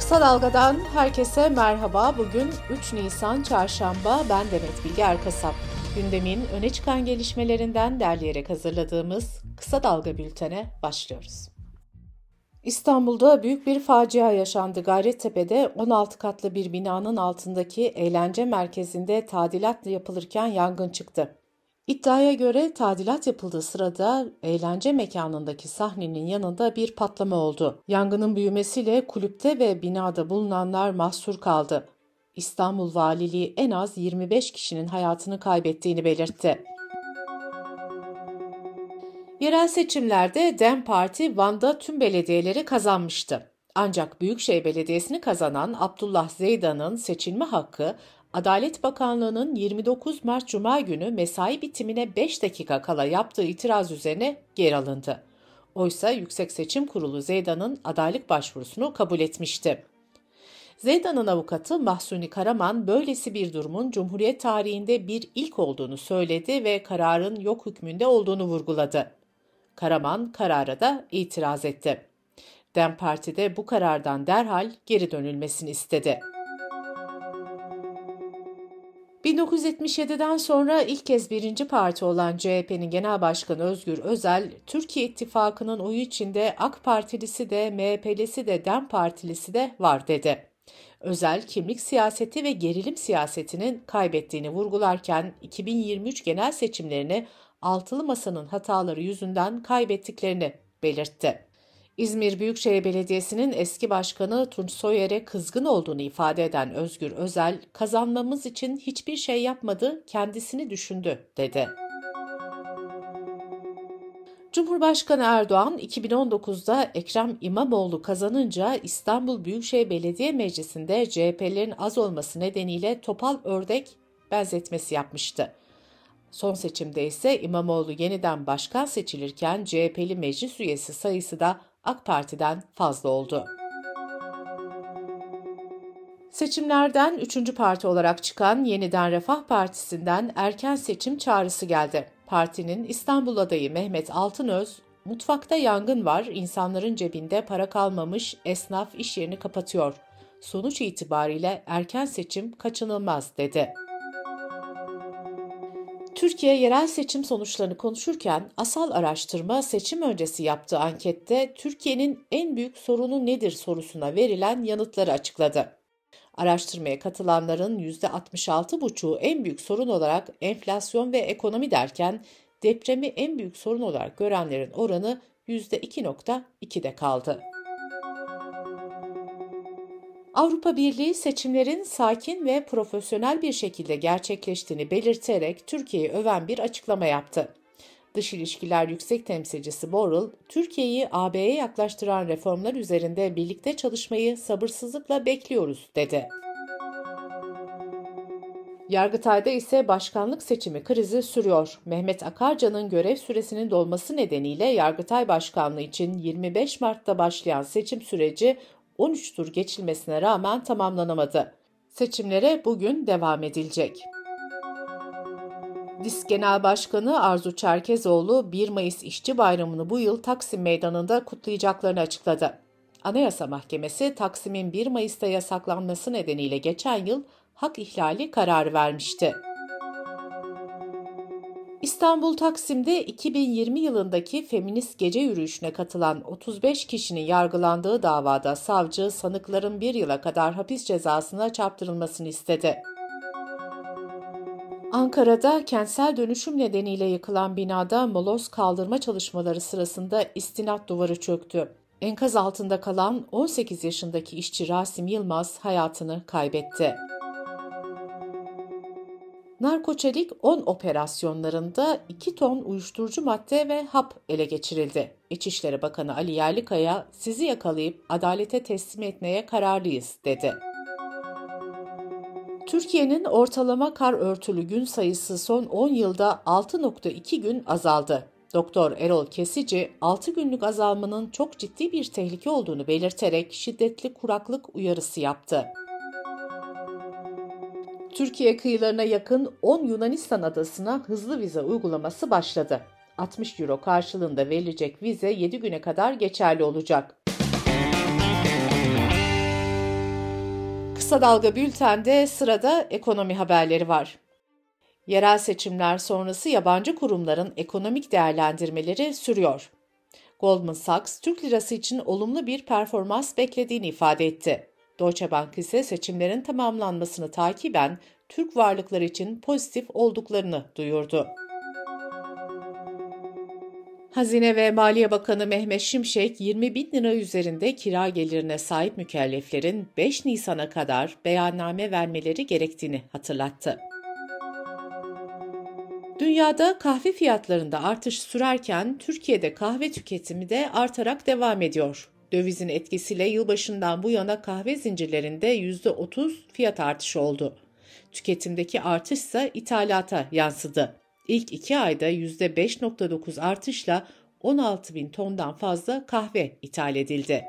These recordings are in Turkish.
Kısa Dalga'dan herkese merhaba. Bugün 3 Nisan Çarşamba. Ben Demet Bilge Erkasap. Gündemin öne çıkan gelişmelerinden derleyerek hazırladığımız Kısa Dalga bültene başlıyoruz. İstanbul'da büyük bir facia yaşandı. Gayrettepe'de 16 katlı bir binanın altındaki eğlence merkezinde tadilat yapılırken yangın çıktı. İddiaya göre tadilat yapıldığı sırada eğlence mekanındaki sahnenin yanında bir patlama oldu. Yangının büyümesiyle kulüpte ve binada bulunanlar mahsur kaldı. İstanbul Valiliği en az 25 kişinin hayatını kaybettiğini belirtti. Yerel seçimlerde DEM Parti Van'da tüm belediyeleri kazanmıştı. Ancak Büyükşehir Belediyesi'ni kazanan Abdullah Zeydan'ın seçilme hakkı, Adalet Bakanlığı'nın 29 Mart Cuma günü mesai bitimine 5 dakika kala yaptığı itiraz üzerine geri alındı. Oysa Yüksek Seçim Kurulu Zeydan'ın adaylık başvurusunu kabul etmişti. Zeydan'ın avukatı Mahsuni Karaman, böylesi bir durumun Cumhuriyet tarihinde bir ilk olduğunu söyledi ve kararın yok hükmünde olduğunu vurguladı. Karaman karara da itiraz etti. DEM Parti de bu karardan derhal geri dönülmesini istedi. 1977'den sonra ilk kez birinci parti olan CHP'nin Genel Başkanı Özgür Özel, Türkiye İttifakı'nın oyu içinde AK Partilisi de, MHP'lisi de, DEM Partilisi de var dedi. Özel, kimlik siyaseti ve gerilim siyasetinin kaybettiğini vurgularken 2023 genel seçimlerini Altılı Masa'nın hataları yüzünden kaybettiklerini belirtti. İzmir Büyükşehir Belediyesi'nin eski başkanı Tunç Soyer'e kızgın olduğunu ifade eden Özgür Özel, kazanmamız için hiçbir şey yapmadı, kendisini düşündü, dedi. Cumhurbaşkanı Erdoğan, 2019'da Ekrem İmamoğlu kazanınca İstanbul Büyükşehir Belediye Meclisi'nde CHP'lerin az olması nedeniyle topal ördek benzetmesi yapmıştı. Son seçimde ise İmamoğlu yeniden başkan seçilirken CHP'li meclis üyesi sayısı da AK Parti'den fazla oldu. Seçimlerden 3. parti olarak çıkan Yeniden Refah Partisi'nden erken seçim çağrısı geldi. Partinin İstanbul adayı Mehmet Altınöz, "Mutfakta yangın var, insanların cebinde para kalmamış, esnaf iş yerini kapatıyor. Sonuç itibariyle erken seçim kaçınılmaz," dedi. Türkiye yerel seçim sonuçlarını konuşurken Asal Araştırma seçim öncesi yaptığı ankette Türkiye'nin en büyük sorunu nedir sorusuna verilen yanıtları açıkladı. Araştırmaya katılanların %66,5'u en büyük sorun olarak enflasyon ve ekonomi derken depremi en büyük sorun olarak görenlerin oranı %2,2'de kaldı. Avrupa Birliği seçimlerin sakin ve profesyonel bir şekilde gerçekleştiğini belirterek Türkiye'yi öven bir açıklama yaptı. Dış İlişkiler Yüksek Temsilcisi Borrell, Türkiye'yi AB'ye yaklaştıran reformlar üzerinde birlikte çalışmayı sabırsızlıkla bekliyoruz, dedi. Yargıtay'da ise başkanlık seçimi krizi sürüyor. Mehmet Akarca'nın görev süresinin dolması nedeniyle Yargıtay Başkanlığı için 25 Mart'ta başlayan seçim süreci 13 tur geçilmesine rağmen tamamlanamadı. Seçimlere bugün devam edilecek. DİSK Genel Başkanı Arzu Çerkezoğlu 1 Mayıs İşçi Bayramı'nı bu yıl Taksim Meydanı'nda kutlayacaklarını açıkladı. Anayasa Mahkemesi Taksim'in 1 Mayıs'ta yasaklanması nedeniyle geçen yıl hak ihlali kararı vermişti. İstanbul Taksim'de 2020 yılındaki feminist gece yürüyüşüne katılan 35 kişinin yargılandığı davada savcı sanıkların 1 yıla kadar hapis cezasına çarptırılmasını istedi. Ankara'da kentsel dönüşüm nedeniyle yıkılan binada moloz kaldırma çalışmaları sırasında istinat duvarı çöktü. Enkaz altında kalan 18 yaşındaki işçi Rasim Yılmaz hayatını kaybetti. Narkoçelik 10 operasyonlarında 2 ton uyuşturucu madde ve hap ele geçirildi. İçişleri Bakanı Ali Yerlikaya, "Sizi yakalayıp adalete teslim etmeye kararlıyız," dedi. Türkiye'nin ortalama kar örtülü gün sayısı son 10 yılda 6,2 gün azaldı. Doktor Erol Kesici, 6 günlük azalmanın çok ciddi bir tehlike olduğunu belirterek şiddetli kuraklık uyarısı yaptı. Türkiye kıyılarına yakın 10 Yunanistan adasına hızlı vize uygulaması başladı. 60 euro karşılığında verilecek vize 7 güne kadar geçerli olacak. Kısa Dalga Bülten'de sırada ekonomi haberleri var. Yerel seçimler sonrası yabancı kurumların ekonomik değerlendirmeleri sürüyor. Goldman Sachs, Türk lirası için olumlu bir performans beklediğini ifade etti. Deutsche Bank ise seçimlerin tamamlanmasını takiben Türk varlıkları için pozitif olduklarını duyurdu. Hazine ve Maliye Bakanı Mehmet Şimşek, 20 bin lira üzerinde kira gelirine sahip mükelleflerin 5 Nisan'a kadar beyanname vermeleri gerektiğini hatırlattı. Dünyada kahve fiyatlarında artış sürerken Türkiye'de kahve tüketimi de artarak devam ediyor. Dövizin etkisiyle yılbaşından bu yana kahve zincirlerinde %30 fiyat artışı oldu. Tüketimdeki artış ise ithalata yansıdı. İlk 2 ayda %5,9 artışla 16 bin tondan fazla kahve ithal edildi.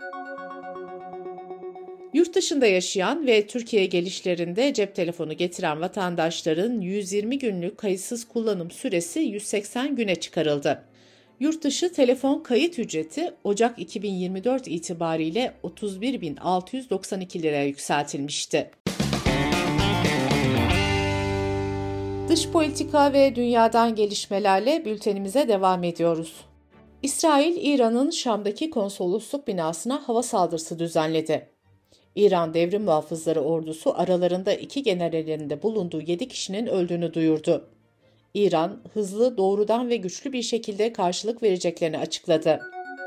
Yurt dışında yaşayan ve Türkiye'ye gelişlerinde cep telefonu getiren vatandaşların 120 günlük kayıtsız kullanım süresi 180 güne çıkarıldı. Yurt dışı telefon kayıt ücreti Ocak 2024 itibariyle 31.692 liraya yükseltilmişti. Dış politika ve dünyadan gelişmelerle bültenimize devam ediyoruz. İsrail, İran'ın Şam'daki konsolosluk binasına hava saldırısı düzenledi. İran Devrim Muhafızları Ordusu aralarında 2 generalin de bulunduğu 7 kişinin öldüğünü duyurdu. İran, hızlı, doğrudan ve güçlü bir şekilde karşılık vereceklerini açıkladı.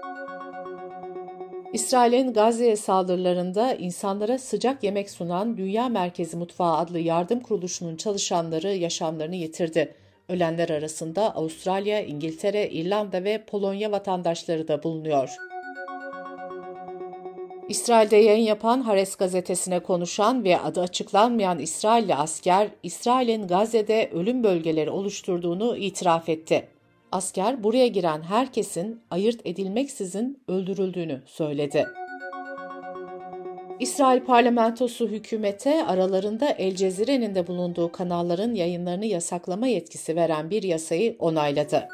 İsrail'in Gazze'ye saldırılarında insanlara sıcak yemek sunan Dünya Merkezi Mutfağı adlı yardım kuruluşunun çalışanları yaşamlarını yitirdi. Ölenler arasında Avustralya, İngiltere, İrlanda ve Polonya vatandaşları da bulunuyor. İsrail'de yayın yapan Haaretz gazetesine konuşan ve adı açıklanmayan İsrailli asker, İsrail'in Gazze'de ölüm bölgeleri oluşturduğunu itiraf etti. Asker, buraya giren herkesin ayırt edilmeksizin öldürüldüğünü söyledi. İsrail parlamentosu hükümete aralarında El Cezire'nin de bulunduğu kanalların yayınlarını yasaklama yetkisi veren bir yasayı onayladı.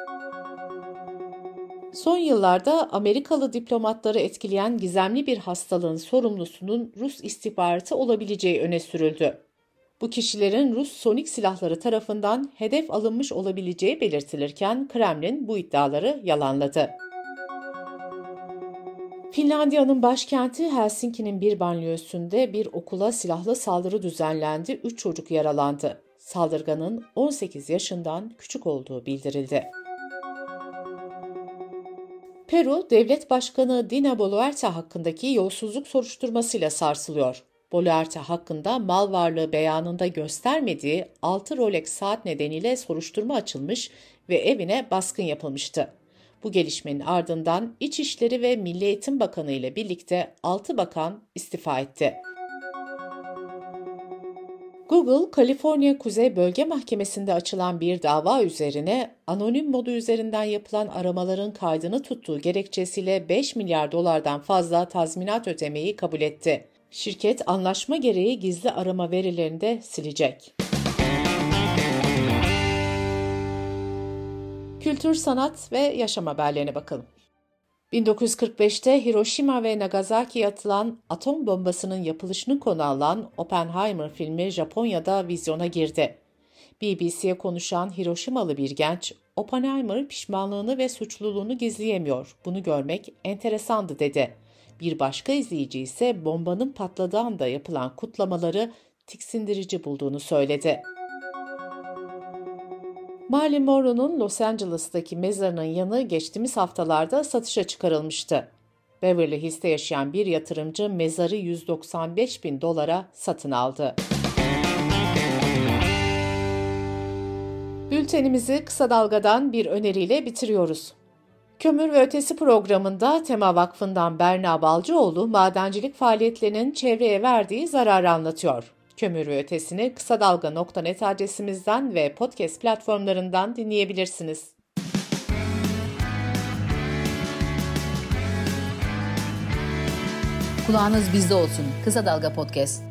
Son yıllarda Amerikalı diplomatları etkileyen gizemli bir hastalığın sorumlusunun Rus istihbaratı olabileceği öne sürüldü. Bu kişilerin Rus sonik silahları tarafından hedef alınmış olabileceği belirtilirken Kremlin bu iddiaları yalanladı. Finlandiya'nın başkenti Helsinki'nin bir banliyösünde bir okula silahlı saldırı düzenlendi, 3 çocuk yaralandı. Saldırganın 18 yaşından küçük olduğu bildirildi. Peru, Devlet Başkanı Dina Boluarte hakkındaki yolsuzluk soruşturmasıyla sarsılıyor. Boluarte hakkında mal varlığı beyanında göstermediği 6 Rolex saat nedeniyle soruşturma açılmış ve evine baskın yapılmıştı. Bu gelişmenin ardından İçişleri ve Milli Eğitim Bakanı ile birlikte 6 bakan istifa etti. Google, Kaliforniya Kuzey Bölge Mahkemesi'nde açılan bir dava üzerine anonim modu üzerinden yapılan aramaların kaydını tuttuğu gerekçesiyle 5 milyar dolardan fazla tazminat ödemeyi kabul etti. Şirket anlaşma gereği gizli arama verilerini de silecek. Kültür, sanat ve yaşam haberlerine bakalım. 1945'te Hiroşima ve Nagasaki'ye atılan atom bombasının yapılışını konu alan Oppenheimer filmi Japonya'da vizyona girdi. BBC'ye konuşan Hiroşimalı bir genç, Oppenheimer pişmanlığını ve suçluluğunu gizleyemiyor, bunu görmek enteresandı dedi. Bir başka izleyici ise bombanın patladığı anda yapılan kutlamaları tiksindirici bulduğunu söyledi. Marilyn Monroe'nun Los Angeles'taki mezarının yanı geçtiğimiz haftalarda satışa çıkarılmıştı. Beverly Hills'te yaşayan bir yatırımcı mezarı $195.000 satın aldı. Bültenimizi kısa dalgadan bir öneriyle bitiriyoruz. Kömür ve Ötesi programında Tema Vakfı'ndan Berna Balcıoğlu madencilik faaliyetlerinin çevreye verdiği zararı anlatıyor. Kömür ve Ötesi'ni kısadalga.net adresimizden ve podcast platformlarından dinleyebilirsiniz. Kulağınız bizde olsun. Kısa Dalga Podcast.